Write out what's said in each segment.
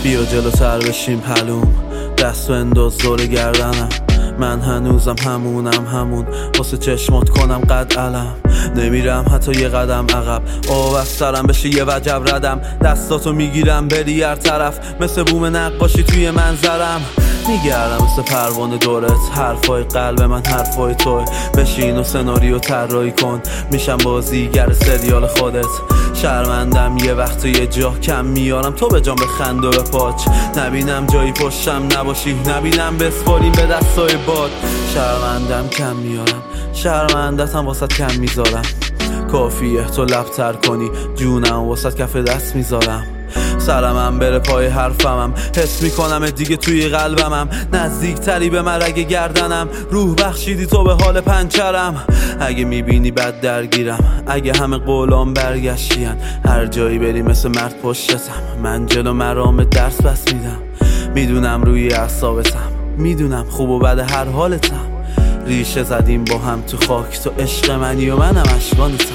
بیا جلوتر بشیم پلوم، دستو انداز دور گردنم. من هنوزم همون واسه چشمات کنم قد علم. نمیرم حتی یه قدم عقب، آب از سرم بشه یه وجب ردم. دستاتو میگیرم بری هر طرف، مثل بوم نقاشی توی منظرم. میگردم مثل پروانه دورت، حرفای قلب من حرفای توی. بشین و سناریو طراحی کن، میشم بازیگر سریال خودت. شرمندم یه وقت یه جا کم میارم، تو به جام بخند و به پاچ. نبینم جایی پشتم نباشی، نبینم بسپاریم به دستای باد. شرمندم کم میارم، شرمندتم واسط کم میذارم. کافیه تو لبتر کنی، جونم واسط کف دست میذارم. سرمم بره پای حرفمم، حس میکنم دیگه توی قلبمم. نزدیک تری به من رگ گردنم، روح بخشیدی تو به حال پنچرم. اگه میبینی بد درگیرم، اگه همه قولام برگشتین. هر جایی بری مثل مرد پشتتم، من جلو مرام درس بس میدم. میدونم روی اعصابتم، میدونم خوب و بد هر حالتم. ریشه زدیم با هم تو خاک، تو عشق منی و منم اشکانتم.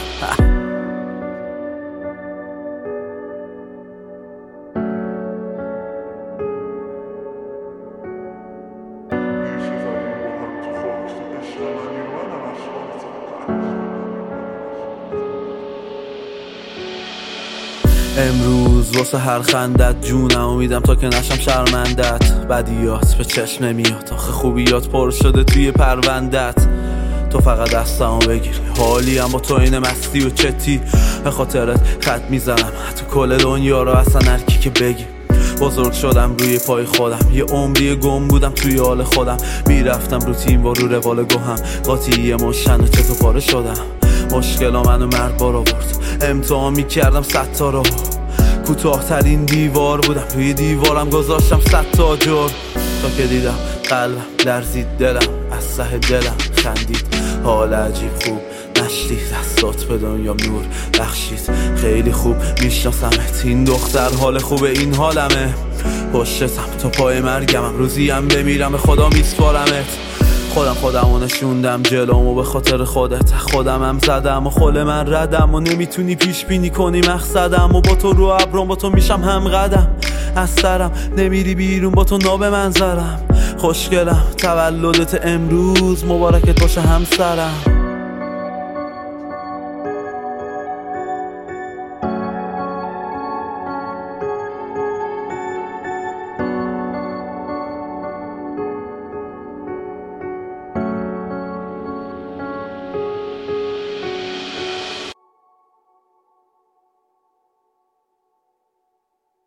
امروز واسه هر خندت جونم میدم تا که نشم شرمندت. بدیات به چشم نمیاد، آخه خوبیات پر شده توی پروندت. تو فقط دستمو بگیر، حالی هم با تو این مستی و چتی. به خاطرت خط میزنم تو کل دنیا رو، اصلا هر کی که بگی. بزرگ شدم روی پای خودم، یه عمری گم بودم توی حال خودم. میرفتم رو تیم و رو روال گوهم، قاطی مشن و چطور پاره شدم. مشکلا منو مرد بار آورد، امتحان میکردم 100 تا رو. کوتاه ترین دیوار بودم، روی دیوارم گذاشتم 100 تا جور. تا که دیدم قلبم لرزید، دلم از ته دلم خندید. حال عجیب خوب نشدی، دستات به دنیا نور بخشید. خیلی خوب میشناسمت، این دختر حال خوبه این حالمه. پشتم تا پای مرگمم، روزیم بمیرم به خدا میسپارمت. خودمو نشوندم جلومو به خاطر خودت. خودمم زدم و خل من ردم و نمیتونی پیش بینی کنی مقصدم. و با تو رو ابرم، با تو میشم هم قدم. از سرم نمیری بیرون، با تو ناب منظرم. خوشگلم تولدت امروز، مبارکت باشه همسرم.